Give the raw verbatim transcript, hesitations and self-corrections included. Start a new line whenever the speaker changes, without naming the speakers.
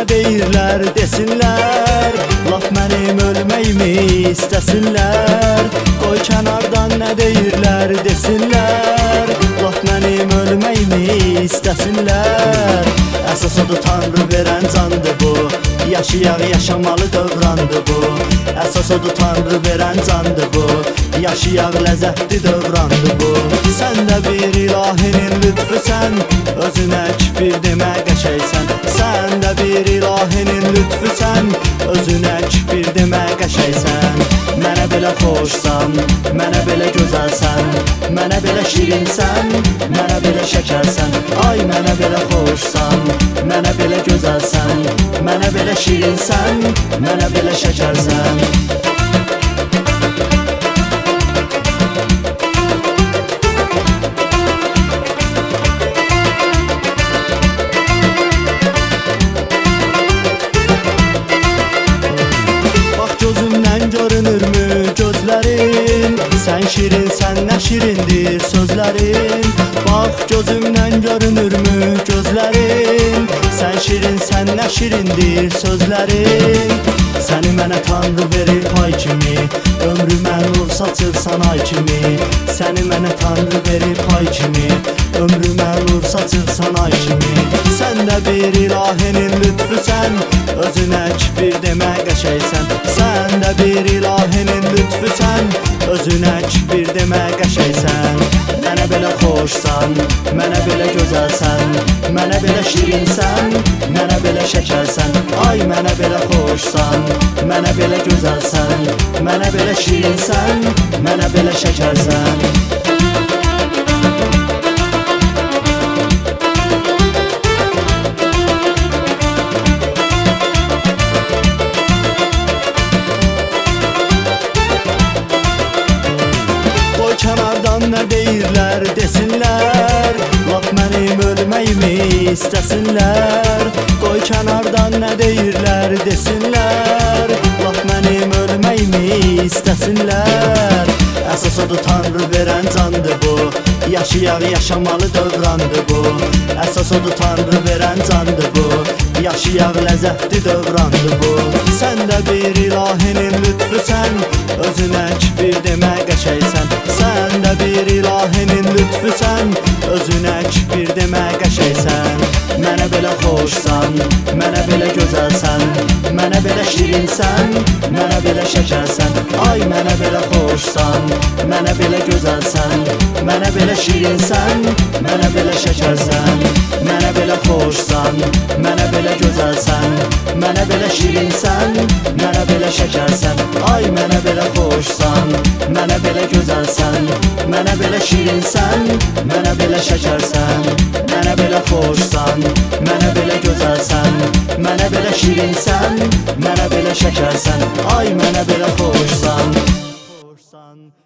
nə deyirlər desinlər, laf mənim ölməyimi istəsinlər. Qoy kənardan nə deyirlər desinlər, laf mənim ölməyimi istəsinlər. Əsas odur Tanrı verən candır bu, yaşayaq yaşamalı dövrandır bu. Əsas odur Tanrı verən candır bu, yaşayaq ləzzətli dövrandır bu. Sən də bir ilahinin lütfüsən, özünə kifir demə qəşəysən. Sən də bir ilahinin lütfüsən, özünə kifir demə qəşəysən. Mənə belə xoşsan, mənə belə gözəlsən, mənə belə şirinsən, mənə belə şəkərsən. Ay mənə belə xoşsan, mənə belə gözəlsən, mənə belə şirinsən, mənə belə şəkərsən. Görünürmü gözlərin, sən şirinsən nə şirindir sözlərin. Bax gözümdən görünürmü gözlərin, sən şirinsən nə şirindir sözlərin. Səni mənə Tanrı verir pay kimi, ömrümə nur saçırsan ay kimi. Səni mənə Tanrı verir pay kimi, ömrümə nur saçırsan ay kimi. Sən də bir ilahinin lütfüsən, özünə kifir demə qəşəysən. Sən də bir ilahinin lütfüsən, özünə kifir demə qəşəysən. Mənə belə xoşsan, mənə belə gözəlsən, mənə belə şirinsən, mənə belə şəkərsən. Ay mənə belə xoşsan, mənə belə gözəlsən, mənə belə şirinsən, mənə belə şəkərsən. Kənardan nə deyirlər desinlər, laf mənim ölməyimi istəsinlər. Qoy kənardan nə deyirlər desinlər, laf mənim ölməyimi istəsinlər. Əsas odur Tanrı verən candır bu, yaşayaq yaşamalı dövrandır bu. Əsas odur Tanrı verən candır bu, yaşayaq ləzzətli dövrandır bu. Sən də bir ilahinin lütfüsən, özünə kifir demə qəşəysən. Sən də bir ilahinin lütfüsən, özünə kifir demə qəşəysən. Mənə belə xoşsan, mənə belə gözəlsən, mənə belə şirinsən, mənə belə şəkərsən. Ay mənə belə xoşsan, mənə belə gözəlsən, mənə belə şirinsən, mənə belə şəkərsən. Mənə belə xoşsan, mənə belə gözəlsən, mənə belə şirinsən, mənə belə şəkərsən. Ay mənə belə xoşsan, mənə belə gözəlsən, mənə belə şirinsən, mənə belə şəkərsən. Mənə belə xoşsan, mənə belə gözəlsən, mənə belə şirinsən, mənə belə şəkərsən. Ay mənə belə xoşsan.